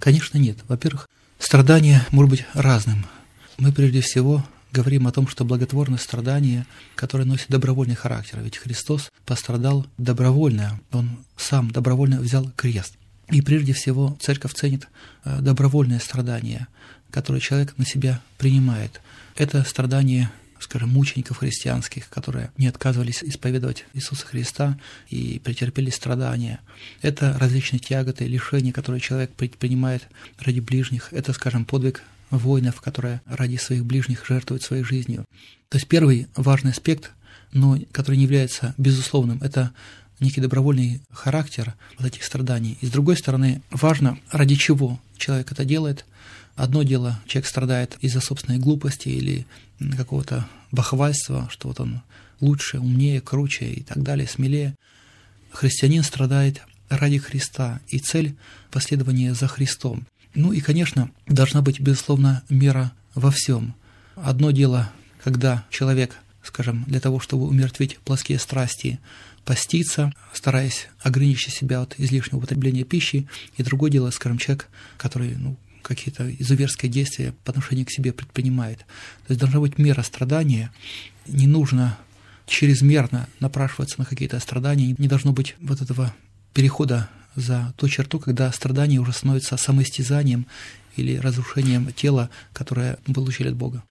Конечно, нет. Во-первых, страдание может быть разным. Мы прежде всего говорим о том, что благотворное страдание, которое носит добровольный характер. Ведь Христос пострадал добровольно, Он сам добровольно взял крест. И прежде всего Церковь ценит добровольное страдание, которое человек на себя принимает. Это страдание, скажем, мучеников христианских, которые не отказывались исповедовать Иисуса Христа и претерпели страдания. Это различные тяготы, лишения, которые человек предпринимает ради ближних. Это, скажем, подвиг воинов, которые ради своих ближних жертвуют своей жизнью. То есть первый важный аспект, но который не является безусловным, это некий добровольный характер вот этих страданий. И с другой стороны, важно, ради чего человек это делает. Одно дело, человек страдает из-за собственной глупости или какого-то бахвальства, что вот он лучше, умнее, круче и так далее, смелее. Христианин страдает ради Христа, и цель – последование за Христом. Ну и, конечно, должна быть, безусловно, мера во всем. Одно дело, когда человек, скажем, для того, чтобы умертвить плотские страсти, постится, стараясь ограничить себя от излишнего употребления пищи, и другое дело, скажем, человек, который какие-то изуверские действия по отношению к себе предпринимает. То есть должна быть мера страдания, не нужно чрезмерно напрашиваться на какие-то страдания, не должно быть вот этого перехода за ту черту, когда страдание уже становится самоистязанием или разрушением тела, которое мы получили от Бога.